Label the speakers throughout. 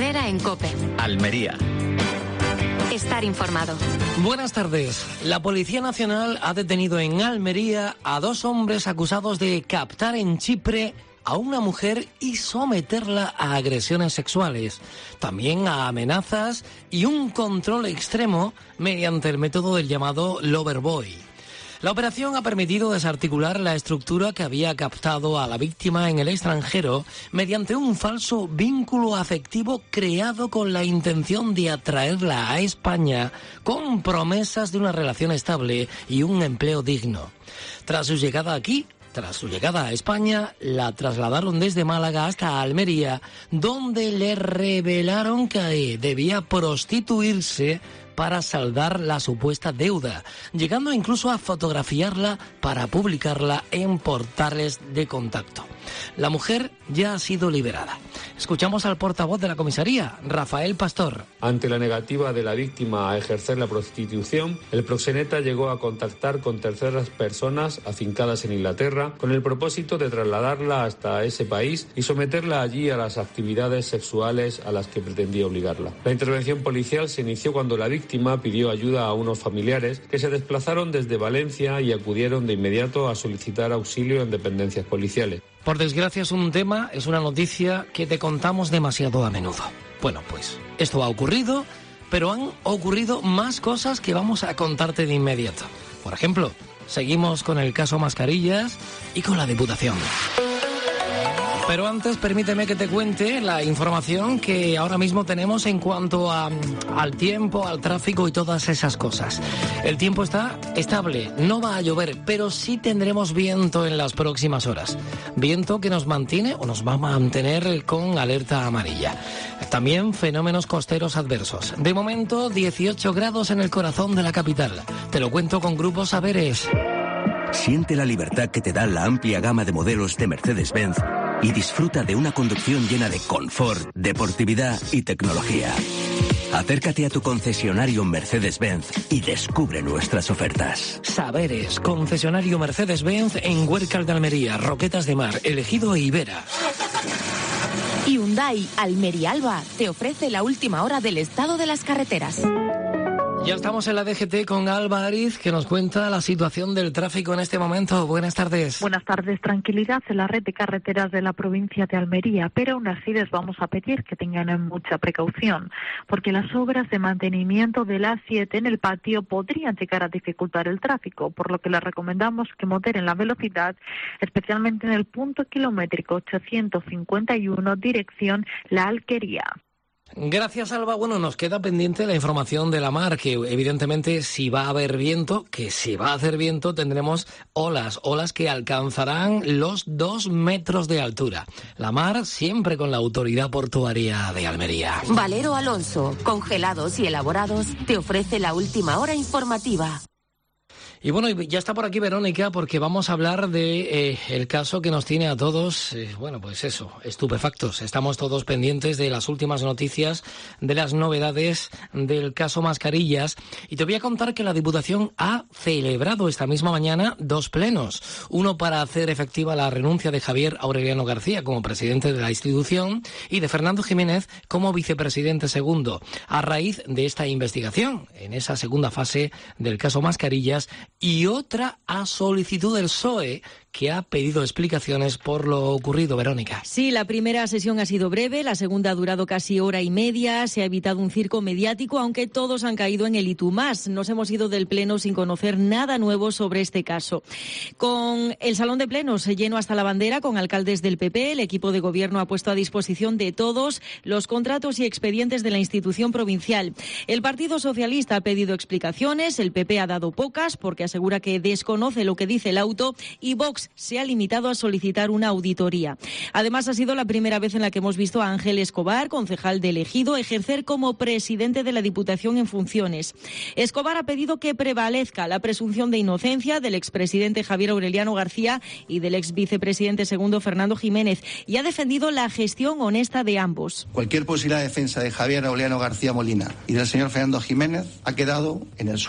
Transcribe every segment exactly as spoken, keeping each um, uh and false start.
Speaker 1: Herrera en COPE.
Speaker 2: Almería.
Speaker 1: Estar informado.
Speaker 3: Buenas tardes. La Policía Nacional ha detenido en Almería a dos hombres acusados de captar en Chipre a una mujer y someterla a agresiones sexuales, también a amenazas y un control extremo mediante el método del llamado Loverboy. La operación ha permitido desarticular la estructura que había captado a la víctima en el extranjero mediante un falso vínculo afectivo creado con la intención de atraerla a España con promesas de una relación estable y un empleo digno. Tras su llegada aquí, Tras su llegada a España, la trasladaron desde Málaga hasta Almería, donde le revelaron que debía prostituirse para saldar la supuesta deuda, llegando incluso a fotografiarla para publicarla en portales de contacto. La mujer ya ha sido liberada. Escuchamos al portavoz de la comisaría, Rafael Pastor.
Speaker 4: Ante la negativa de la víctima a ejercer la prostitución, el proxeneta llegó a contactar con terceras personas afincadas en Inglaterra con el propósito de trasladarla hasta ese país y someterla allí a las actividades sexuales a las que pretendía obligarla. La intervención policial se inició cuando la víctima pidió ayuda a unos familiares que se desplazaron desde Valencia y acudieron de inmediato a solicitar auxilio en dependencias policiales.
Speaker 3: Por desgracia es un tema, es una noticia que te contamos demasiado a menudo. Bueno, pues esto ha ocurrido, pero han ocurrido más cosas que vamos a contarte de inmediato. Por ejemplo, seguimos con el caso Mascarillas y con la Diputación. Pero antes, permíteme que te cuente la información que ahora mismo tenemos en cuanto a, al tiempo, al tráfico y todas esas cosas. El tiempo está estable, no va a llover, pero sí tendremos viento en las próximas horas. Viento que nos mantiene o nos va a mantener con alerta amarilla. También fenómenos costeros adversos. De momento, dieciocho grados en el corazón de la capital. Te lo cuento con Grupo Saberes.
Speaker 5: Siente la libertad que te da la amplia gama de modelos de Mercedes-Benz y disfruta de una conducción llena de confort, deportividad y tecnología. Acércate a tu concesionario Mercedes-Benz y descubre nuestras ofertas.
Speaker 3: Saberes, concesionario Mercedes-Benz en Huércal de Almería, Roquetas de Mar, Elegido e Ibera.
Speaker 6: Hyundai Almería Alba te ofrece la última hora del estado de las carreteras.
Speaker 3: Ya estamos en la D G T con Alba Ariz, que nos cuenta la situación del tráfico en este momento. Buenas tardes.
Speaker 7: Buenas tardes. Tranquilidad en la red de carreteras de la provincia de Almería, pero aún así les vamos a pedir que tengan mucha precaución, porque las obras de mantenimiento de la A siete en el patio podrían llegar a dificultar el tráfico, por lo que les recomendamos que moderen la velocidad, especialmente en el punto kilométrico ochocientos cincuenta y uno, dirección La Alquería.
Speaker 3: Gracias, Alba. Bueno, nos queda pendiente la información de la mar, que evidentemente si va a haber viento, que si va a hacer viento, tendremos olas, olas que alcanzarán los dos metros de altura. La mar siempre con la autoridad portuaria de Almería.
Speaker 6: Valero Alonso, congelados y elaborados, te ofrece la última hora informativa.
Speaker 3: Y bueno, ya está por aquí Verónica, porque vamos a hablar de eh, el caso que nos tiene a todos, eh, bueno, pues eso, estupefactos. Estamos todos pendientes de las últimas noticias, de las novedades del caso Mascarillas. Y te voy a contar que la Diputación ha celebrado esta misma mañana dos plenos. Uno para hacer efectiva la renuncia de Javier Aureliano García como presidente de la institución y de Fernando Jiménez como vicepresidente segundo, a raíz de esta investigación, en esa segunda fase del caso Mascarillas, y otra a solicitud del P S O E, que ha pedido explicaciones por lo ocurrido. Verónica.
Speaker 8: Sí, la primera sesión ha sido breve, la segunda ha durado casi hora y media, se ha evitado un circo mediático, aunque todos han caído en el y tú más. Nos hemos ido del pleno sin conocer nada nuevo sobre este caso. Con el salón de plenos lleno hasta la bandera, con alcaldes del P P, el equipo de gobierno ha puesto a disposición de todos los contratos y expedientes de la institución provincial. El Partido Socialista ha pedido explicaciones, el P P ha dado pocas porque asegura que desconoce lo que dice el auto y Vox se ha limitado a solicitar una auditoría. Además, ha sido la primera vez en la que hemos visto a Ángel Escobar, concejal de Elegido, ejercer como presidente de la Diputación en funciones. Escobar ha pedido que prevalezca la presunción de inocencia del expresidente Javier Aureliano García y del ex vicepresidente segundo Fernando Jiménez y ha defendido la gestión honesta de ambos.
Speaker 9: Cualquier posible defensa de Javier Aureliano García Molina y del señor Fernando Jiménez ha quedado en el suelo.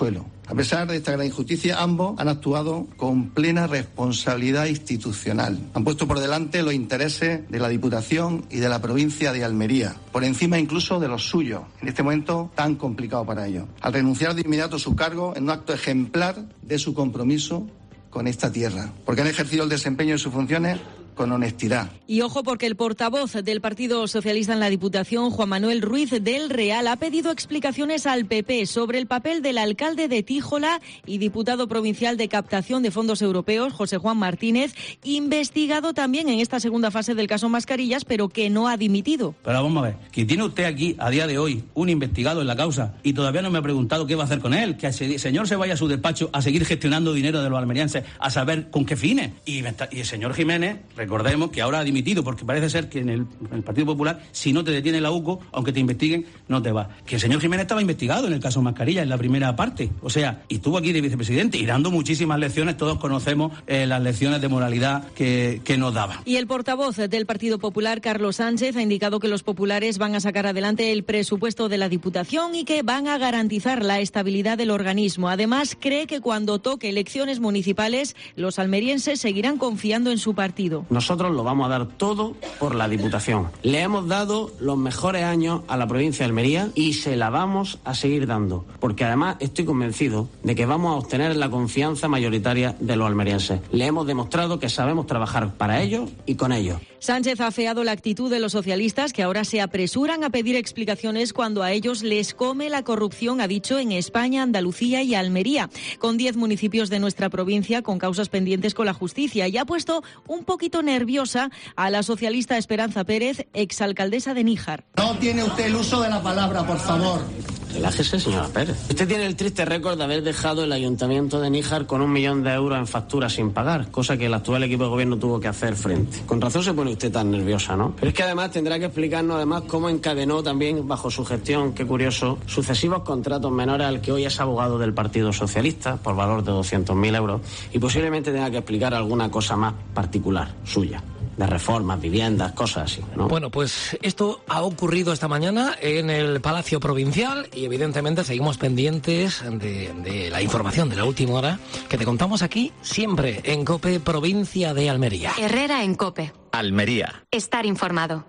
Speaker 2: A pesar de esta gran injusticia, ambos han actuado con plena responsabilidad institucional. Han puesto por delante los intereses de la Diputación y de la provincia de Almería, por encima incluso de los suyos, en este momento tan complicado para ellos, al renunciar de inmediato a su cargo en un acto ejemplar de su compromiso con esta tierra, porque han ejercido el desempeño de sus funciones con honestidad.
Speaker 8: Y ojo, porque el portavoz del Partido Socialista en la Diputación, Juan Manuel Ruiz del Real, ha pedido explicaciones al P P sobre el papel del alcalde de Tíjola y diputado provincial de captación de fondos europeos, José Juan Martínez, investigado también en esta segunda fase del caso Mascarillas, pero que no ha dimitido.
Speaker 9: Pero vamos a ver, que tiene usted aquí, a día de hoy, un investigado en la causa y todavía no me ha preguntado qué va a hacer con él, que el señor se vaya a su despacho a seguir gestionando dinero de los almerienses, a saber con qué fines. Y, y el señor Jiménez... Recordemos que ahora ha dimitido, porque parece ser que en el, en el Partido Popular, si no te detiene la U C O, aunque te investiguen, no te va. Que el señor Jiménez estaba investigado en el caso Mascarilla, en la primera parte. O sea, y estuvo aquí de vicepresidente y dando muchísimas lecciones. Todos conocemos eh, las lecciones de moralidad que, que nos daba.
Speaker 8: Y el portavoz del Partido Popular, Carlos Sánchez, ha indicado que los populares van a sacar adelante el presupuesto de la Diputación y que van a garantizar la estabilidad del organismo. Además, cree que cuando toque elecciones municipales, los almerienses seguirán confiando en su partido.
Speaker 10: Nosotros lo vamos a dar todo por la Diputación. Le hemos dado los mejores años a la provincia de Almería y se la vamos a seguir dando, porque además estoy convencido de que vamos a obtener la confianza mayoritaria de los almerienses. Le hemos demostrado que sabemos trabajar para ellos y con ellos.
Speaker 8: Sánchez ha afeado la actitud de los socialistas, que ahora se apresuran a pedir explicaciones cuando a ellos les come la corrupción, ha dicho, en España, Andalucía y Almería, con diez municipios de nuestra provincia con causas pendientes con la justicia, y ha puesto un poquito nerviosa a la socialista Esperanza Pérez, exalcaldesa de Níjar.
Speaker 11: No tiene usted el uso de la palabra, por favor.
Speaker 10: Relájese, señora Pérez. Usted tiene el triste récord de haber dejado el ayuntamiento de Níjar con un millón de euros en facturas sin pagar, cosa que el actual equipo de gobierno tuvo que hacer frente. Con razón se pone usted tan nerviosa, ¿no? Pero es que además tendrá que explicarnos además cómo encadenó también, bajo su gestión, qué curioso, sucesivos contratos menores al que hoy es abogado del Partido Socialista, por valor de doscientos mil euros, y posiblemente tenga que explicar alguna cosa más particular, suya. De reformas, viviendas, cosas así, ¿no?
Speaker 3: Bueno, pues esto ha ocurrido esta mañana en el Palacio Provincial y evidentemente seguimos pendientes de, de la información de la última hora que te contamos aquí siempre en COPE Provincia de Almería.
Speaker 1: Herrera en COPE.
Speaker 5: Almería.
Speaker 1: Estar informado.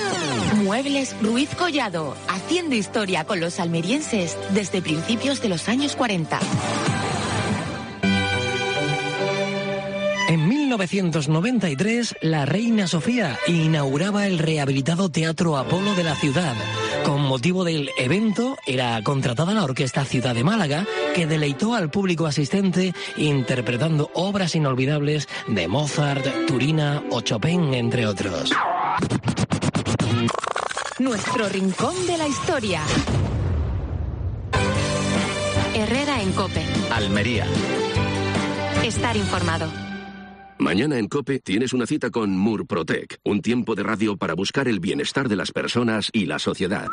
Speaker 6: Muebles Ruiz Collado, haciendo historia con los almerienses desde principios de los años cuarenta.
Speaker 3: En mil novecientos noventa y tres, la reina Sofía inauguraba el rehabilitado Teatro Apolo de la ciudad. Con motivo del evento, era contratada la Orquesta Ciudad de Málaga, que deleitó al público asistente interpretando obras inolvidables de Mozart, Turina o Chopin, entre otros.
Speaker 6: Nuestro rincón de la historia.
Speaker 1: Herrera en COPE.
Speaker 5: Almería.
Speaker 1: Estar informado.
Speaker 12: Mañana en COPE tienes una cita con Murprotec, un tiempo de radio para buscar el bienestar de las personas y la sociedad.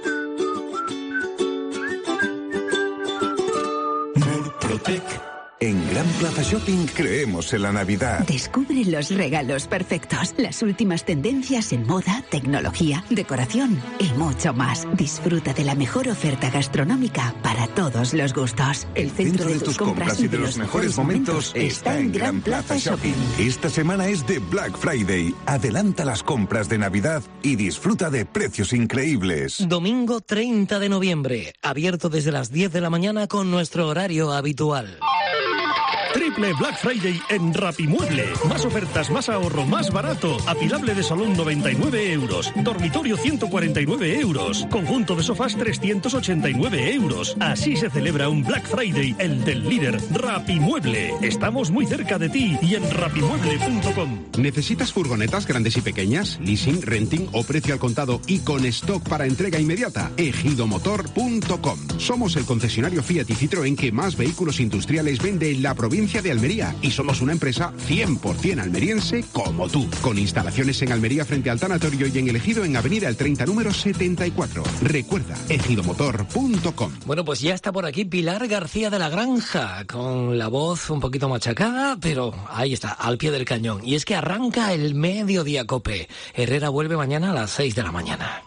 Speaker 13: Murprotec. En Gran Plaza Shopping creemos en la Navidad.
Speaker 14: Descubre los regalos perfectos, las últimas tendencias en moda, tecnología, decoración y mucho más. Disfruta de la mejor oferta gastronómica para todos los gustos.
Speaker 13: El centro de tus compras y de los mejores momentos está en Gran Plaza Shopping. Esta semana es de Black Friday. Adelanta las compras de Navidad y disfruta de precios increíbles.
Speaker 3: Domingo treinta de noviembre, abierto desde las diez de la mañana con nuestro horario habitual.
Speaker 15: Triple Black Friday en Rapimueble. Más ofertas, más ahorro, más barato. Apilable de salón noventa y nueve euros. Dormitorio ciento cuarenta y nueve euros. Conjunto de sofás trescientos ochenta y nueve euros. Así se celebra un Black Friday, el del líder Rapimueble. Estamos muy cerca de ti y en rapimueble punto com.
Speaker 16: ¿Necesitas furgonetas grandes y pequeñas? Leasing, renting o precio al contado y con stock para entrega inmediata. ejido motor punto com. Somos el concesionario Fiat y Citroën que más vehículos industriales vende en la provincia de Almería y somos una empresa cien por ciento almeriense como tú, con instalaciones en Almería frente al tanatorio y en El Ejido en Avenida El treinta número setenta y cuatro. Recuerda, ejido motor punto com.
Speaker 3: Bueno, pues ya está por aquí Pilar García de la Granja, con la voz un poquito machacada, pero ahí está, al pie del cañón. Y es que arranca el Mediodía COPE. Herrera vuelve mañana a las seis de la mañana.